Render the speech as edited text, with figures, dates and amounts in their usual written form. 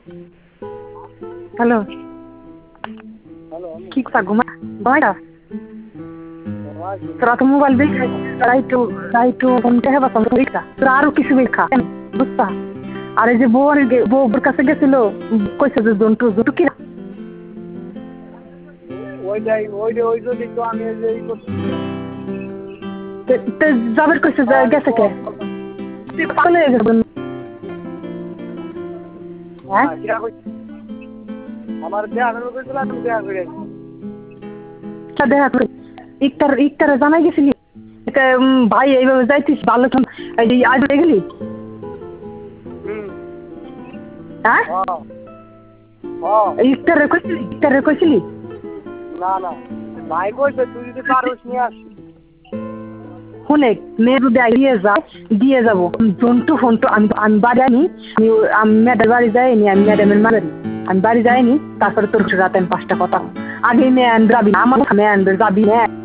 Hello, কি কথা ঘুমাইটা? তোরা তো মোবাইল দেখে রাইটু ফোনটা হেবা তোরা আরো কিছু দেখা বুঝতা। আর এই যে বউর কাছে গেছিল, কইছে যে জন্টু জন্টু কি যাবের কইছে গেছে কে পাগল হয়ে গেছে। আমার দেখা করবো কইছিল, আমি দেখা করে দেখা করে ইকটারে জানাই গেছিলি ভাই এইভাবে যাইতিস ভালো আজ হয়ে গেলি? হ্যাঁ, ইকটারে কইছিলি? না না ভাই কইছে তুই যদি পারোস নিয়ে আসবি। শুনে মেয়ে যদি দিয়ে যাবো জন্টু ফোন তো আমি বাড়ি আনি, আমি ম্যাডামের বাড়ি যাইনি, আমি ম্যাডামের মারি আমি বাড়ি যাইনি, তারপরে তোর রাতে আমি 5টা কথা আগে মেয়ে আনবে যাবি না, আমার মেয়ে আনবে যাবি না।